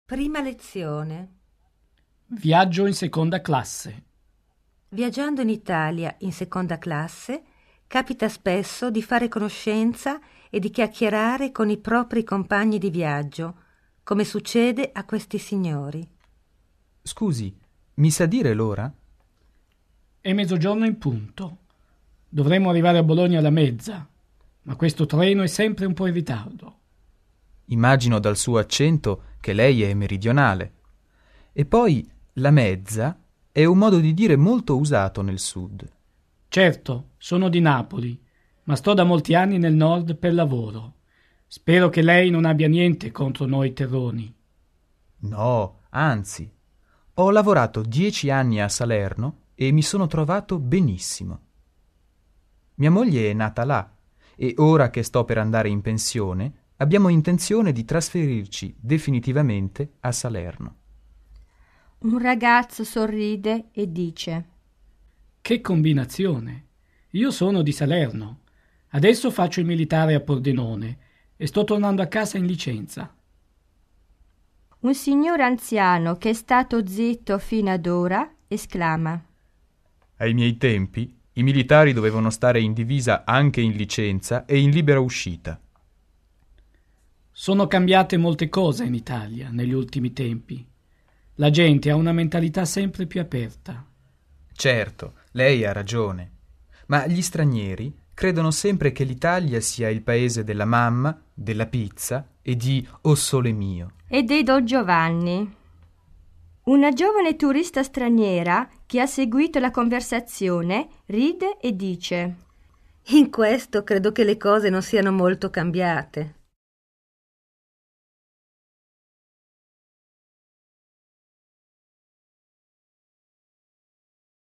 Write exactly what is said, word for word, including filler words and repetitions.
Prima lezione. Viaggio in seconda classe. Viaggiando in Italia in seconda classe, capita spesso di fare conoscenza e di chiacchierare con i propri compagni di viaggio, come succede a questi signori. Scusi, mi sa dire l'ora? È mezzogiorno in punto. Dovremmo arrivare a Bologna alla mezza, ma questo treno è sempre un po' in ritardo. Immagino dal suo accento che lei è meridionale. E poi la mezza è un modo di dire molto usato nel sud. Certo, sono di Napoli, ma sto da molti anni nel nord per lavoro. Spero che lei non abbia niente contro noi terroni. No, anzi. Ho lavorato dieci anni a Salerno e mi sono trovato benissimo. Mia moglie è nata là e ora che sto per andare in pensione abbiamo intenzione di trasferirci definitivamente a Salerno. Un ragazzo sorride e dice: Che combinazione! Io sono di Salerno. Adesso faccio il militare a Pordenone e sto tornando a casa in licenza. Un signore anziano che è stato zitto fino ad ora esclama: Ai miei tempi i militari dovevano stare in divisa anche in licenza e in libera uscita. Sono cambiate molte cose in Italia negli ultimi tempi. La gente ha una mentalità sempre più aperta. Certo, lei ha ragione. Ma gli stranieri credono sempre che l'Italia sia il paese della mamma, della pizza e di "O sole mio". E dei Don Giovanni. Una giovane turista straniera che ha seguito la conversazione ride e dice: In questo credo che le cose non siano molto cambiate.